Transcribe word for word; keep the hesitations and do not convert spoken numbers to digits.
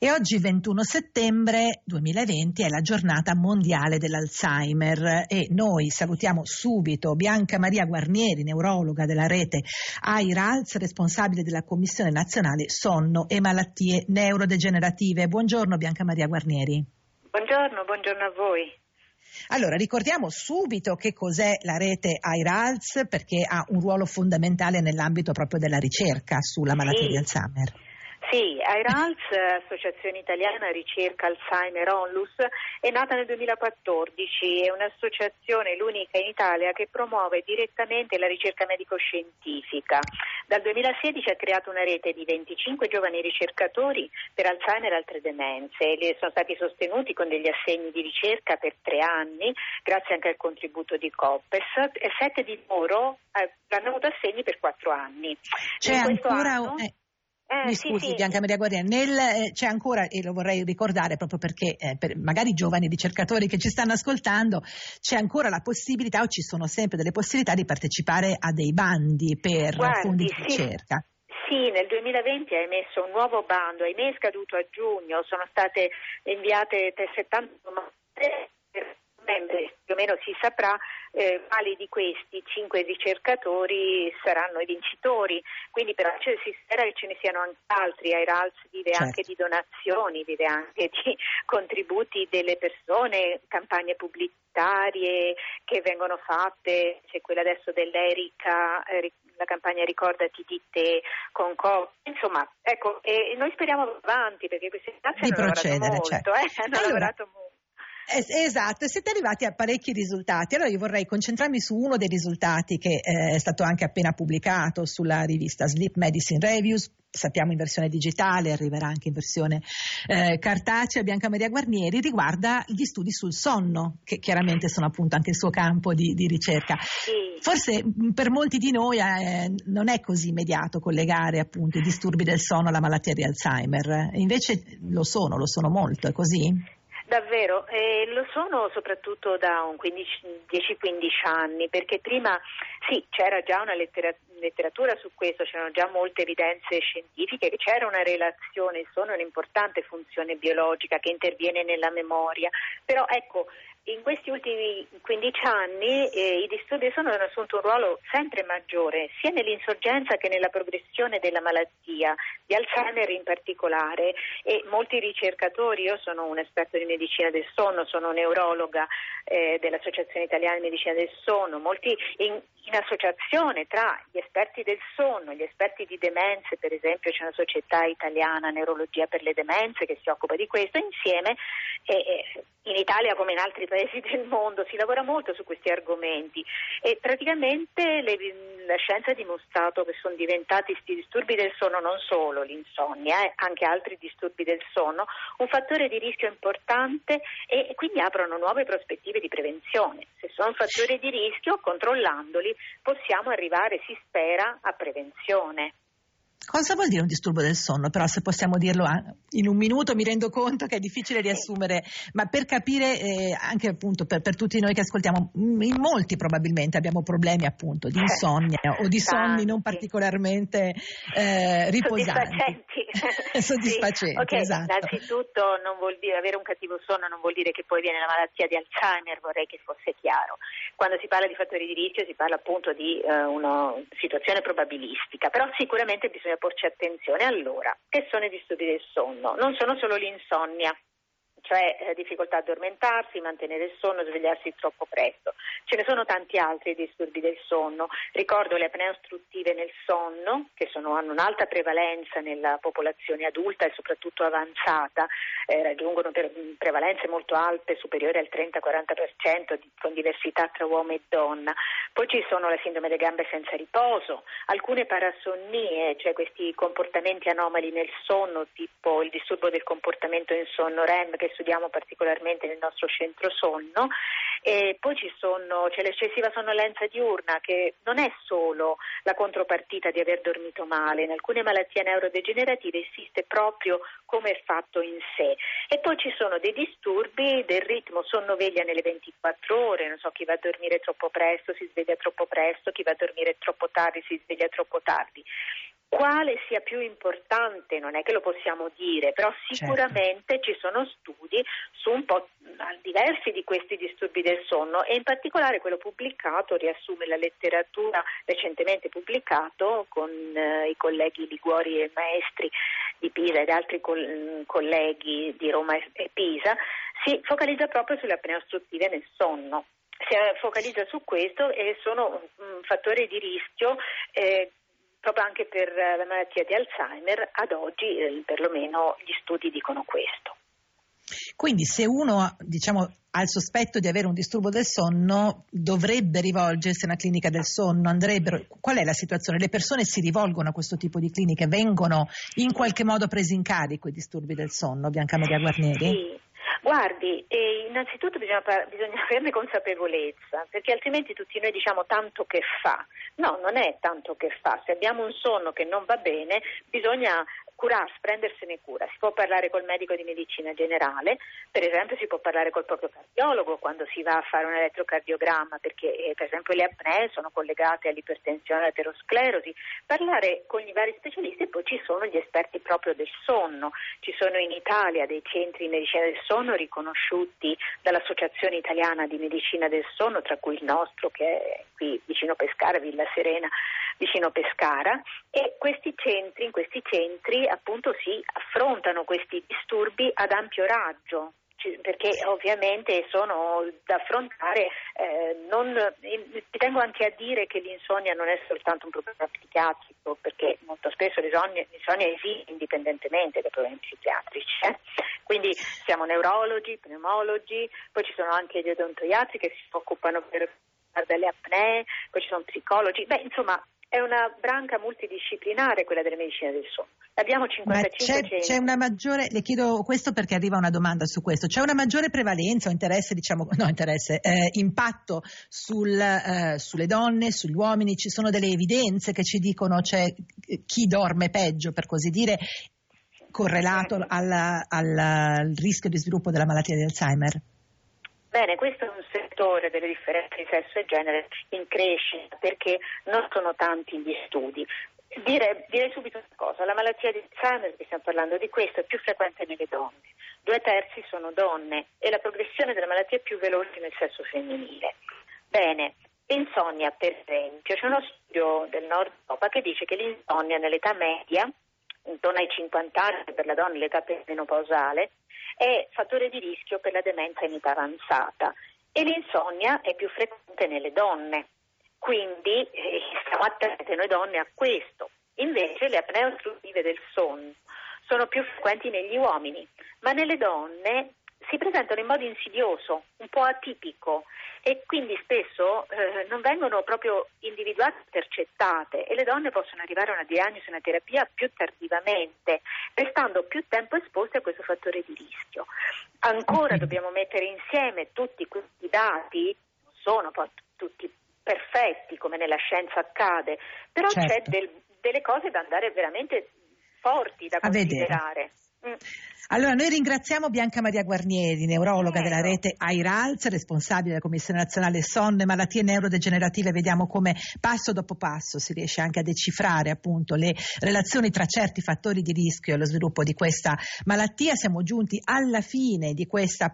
E oggi ventuno settembre duemilaventi è la giornata mondiale dell'Alzheimer e noi salutiamo subito Bianca Maria Guarnieri, neurologa della rete A I R A L S, responsabile della Commissione Nazionale Sonno e Malattie Neurodegenerative. Buongiorno Bianca Maria Guarnieri. Buongiorno, buongiorno a voi. Allora, ricordiamo subito che cos'è la rete A I R A L S, perché ha un ruolo fondamentale nell'ambito proprio della ricerca sulla malattia sì. di Alzheimer. Sì, A I R A L S, Associazione Italiana Ricerca Alzheimer Onlus, è nata nel duemilaquattordici, è un'associazione, l'unica in Italia, che promuove direttamente la ricerca medico-scientifica. Dal duemilasedici ha creato una rete di venticinque giovani ricercatori per Alzheimer e altre demenze. Li sono stati sostenuti con degli assegni di ricerca per tre anni, grazie anche al contributo di COPPES, e sette di loro eh, hanno avuto assegni per quattro anni. C'è in ancora... anno, Eh. Eh, Mi sì, scusi sì. Bianca Maria Guarnieri, nel, eh, c'è ancora, e lo vorrei ricordare proprio perché eh, per magari i giovani ricercatori che ci stanno ascoltando, c'è ancora la possibilità o ci sono sempre delle possibilità di partecipare a dei bandi per Guardi, fondi di sì. ricerca. Sì, nel duemilaventi ha emesso un nuovo bando, ahimè è scaduto a giugno, sono state inviate settanta domande per membri, più o meno si saprà eh, quali di questi cinque ricercatori saranno i vincitori, quindi però cioè, si spera che ce ne siano anche altri. A I R A L S vive Certo. anche di donazioni, vive anche di contributi delle persone, campagne pubblicitarie che vengono fatte, c'è quella adesso dell'Erica, eh, la campagna Ricordati di te con Co. Insomma, ecco, e noi speriamo avanti perché questi ragazzi Di hanno procedere, lavorato molto, certo. eh, hanno Allora, lavorato molto. Es- esatto, e siete arrivati a parecchi risultati. Allora io vorrei concentrarmi su uno dei risultati che eh, è stato anche appena pubblicato sulla rivista Sleep Medicine Reviews. Sappiamo in versione digitale, arriverà anche in versione eh, cartacea. Bianca Maria Guarnieri, riguarda gli studi sul sonno, che chiaramente sono appunto anche il suo campo di, di ricerca. Sì. Forse mh, per molti di noi eh, non è così immediato collegare appunto i disturbi del sonno alla malattia di Alzheimer, invece lo sono, lo sono molto, è così? Davvero, eh, lo sono soprattutto da un dieci quindici anni, perché prima sì, c'era già una lettera- letteratura su questo, c'erano già molte evidenze scientifiche, che c'era una relazione, il sonno è un'importante funzione biologica che interviene nella memoria, però ecco, in questi ultimi quindici anni eh, i disturbi del sonno hanno assunto un ruolo sempre maggiore, sia nell'insorgenza che nella progressione della malattia, di Alzheimer in particolare, e molti ricercatori, io sono un esperto di medicina del sonno, sono neurologa eh, dell'Associazione Italiana di Medicina del Sonno, molti in, in associazione tra gli esperti del sonno, gli esperti di demenze, per esempio c'è una società italiana Neurologia per le Demenze che si occupa di questo, insieme e, e in Italia come in altri paesi del mondo si lavora molto su questi argomenti e praticamente le, la scienza ha dimostrato che sono diventati questi disturbi del sonno, non solo l'insonnia, eh, anche altri disturbi del sonno, un fattore di rischio importante e, e quindi aprono nuove prospettive di prevenzione. Se sono un fattore di rischio, controllandoli possiamo arrivare, si spera, a prevenzione. Cosa vuol dire un disturbo del sonno? Però se possiamo dirlo in un minuto, mi rendo conto che è difficile riassumere, ma per capire eh, anche appunto per, per tutti noi che ascoltiamo, in molti probabilmente abbiamo problemi appunto di insonnia o di sonni non particolarmente eh, riposanti. Soddisfacenti. Soddisfacenti, sì. Ok, esatto. innanzitutto non vuol dire avere un cattivo sonno non vuol dire che poi viene la malattia di Alzheimer, vorrei che fosse chiaro. Quando si parla di fattori di rischio si parla appunto di eh, una situazione probabilistica, però sicuramente bisogna porci attenzione. Allora, che sono i disturbi del sonno? Non sono solo l'insonnia, cioè eh, difficoltà a addormentarsi, mantenere il sonno, svegliarsi troppo presto. Ce ne sono tanti altri disturbi del sonno. Ricordo le apnee ostruttive nel sonno, che sono, hanno un'alta prevalenza nella popolazione adulta e soprattutto avanzata, eh, raggiungono per, prevalenze molto alte, superiori al trenta quaranta per cento, di, con diversità tra uomo e donna. Poi ci sono la sindrome delle gambe senza riposo, alcune parasonnie, cioè questi comportamenti anomali nel sonno, tipo il disturbo del comportamento in sonno R E M, che studiamo particolarmente nel nostro centro sonno, e poi ci sono, c'è l'eccessiva sonnolenza diurna, che non è solo la contropartita di aver dormito male, in alcune malattie neurodegenerative esiste proprio come è fatto in sé. E poi ci sono dei disturbi del ritmo sonno-veglia nelle ventiquattro ore, non so, chi va a dormire troppo presto si sveglia troppo presto, chi va a dormire troppo tardi si sveglia troppo tardi. Quale sia più importante non è che lo possiamo dire, però sicuramente certo. Ci sono studi su un po' diversi di questi disturbi del sonno e in particolare quello pubblicato riassume la letteratura recentemente pubblicato con eh, i colleghi Liguori e Maestri di Pisa ed altri col- colleghi di Roma e Pisa, si focalizza proprio sulle apnee ostruttive nel sonno. Si focalizza su questo e sono un fattore di rischio eh, proprio anche per la malattia di Alzheimer. Ad oggi eh, perlomeno gli studi dicono questo. Quindi se uno, diciamo, ha il sospetto di avere un disturbo del sonno, dovrebbe rivolgersi a una clinica del sonno, andrebbero. Qual è la situazione? Le persone si rivolgono a questo tipo di cliniche, vengono in qualche modo presi in carico i disturbi del sonno, Bianca Maria Guarneri? Sì. Guardi, eh, innanzitutto bisogna, bisogna averne consapevolezza, perché altrimenti tutti noi diciamo tanto che fa. No, non è tanto che fa. Se abbiamo un sonno che non va bene, bisogna curarsi, prendersene cura. Si può parlare col medico di medicina generale, per esempio si può parlare col proprio cardiologo quando si va a fare un elettrocardiogramma, perché eh, per esempio le apnee sono collegate all'ipertensione e all'aterosclerosi, parlare con i vari specialisti e poi ci sono gli esperti proprio del sonno. Ci sono in Italia dei centri di medicina del sonno riconosciuti dall'Associazione Italiana di Medicina del Sonno, tra cui il nostro che è qui vicino Pescara, Villa Serena, vicino Pescara, e questi centri, in questi centri appunto si affrontano questi disturbi ad ampio raggio, perché ovviamente sono da affrontare. Eh, non, ti tengo anche a dire che l'insonnia non è soltanto un problema psichiatrico, perché molto spesso l'insonnia, l'insonnia esiste indipendentemente dai problemi psichiatrici. Eh? Quindi siamo neurologi, pneumologi, poi ci sono anche gli odontoiatri che si occupano per delle apnee, poi ci sono psicologi, beh insomma è una branca multidisciplinare quella della medicina del sonno. Abbiamo cinquantacinque c'è, c'è una maggiore, le chiedo questo perché arriva una domanda su questo, c'è una maggiore prevalenza o interesse, diciamo, no interesse, eh, impatto sul, eh, sulle donne, sugli uomini? Ci sono delle evidenze che ci dicono c'è chi dorme peggio, per così dire, correlato al, al, al rischio di sviluppo della malattia di Alzheimer? Bene, questo è un settore delle differenze di sesso e genere in crescita perché non sono tanti gli studi. Dire, direi subito una cosa, la malattia di Alzheimer, che stiamo parlando di questo, è più frequente nelle donne, due terzi sono donne e la progressione della malattia è più veloce nel sesso femminile. Bene, l'insonnia per esempio, c'è uno studio del Nord Europa che dice che l'insonnia nell'età media, intorno ai cinquanta anni per la donna, l'età menopausale, è fattore di rischio per la demenza in età avanzata e l'insonnia è più frequente nelle donne, quindi eh, stiamo attenti noi donne a questo. Invece le apnee ostruttive del sonno sono più frequenti negli uomini, ma nelle donne si presentano in modo insidioso, un po' atipico e quindi spesso eh, non vengono proprio individuate, intercettate e le donne possono arrivare a una diagnosi, una terapia più tardivamente, restando più tempo esposte a questo fattore di rischio. Ancora dobbiamo mettere insieme tutti questi dati, non sono poi tutti perfetti come nella scienza accade, però certo. C'è del, delle cose da andare veramente forti da considerare. Mm. Allora noi ringraziamo Bianca Maria Guarneri, neurologa eh, della rete A I R A L Z, responsabile della Commissione Nazionale Sonno e Malattie Neurodegenerative. Vediamo come passo dopo passo si riesce anche a decifrare appunto le relazioni tra certi fattori di rischio e lo sviluppo di questa malattia. Siamo giunti alla fine di questa